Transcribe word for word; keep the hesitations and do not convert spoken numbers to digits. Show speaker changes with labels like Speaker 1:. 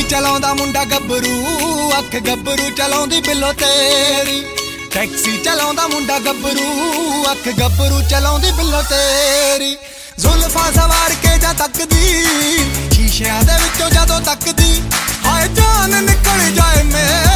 Speaker 1: चलाउंदा मुंडा गब्बरू अख गब्बरू चलाउंदी बिल्लो तेरी टैक्सी चलाउंदा मुंडा गब्बरू अख गब्बरू चलाउंदी बिल्लो तेरी जुल्फां सवार के जा तकदी शीशियां दे विचों जदों तकदी हाय जान निकल जाए मेरी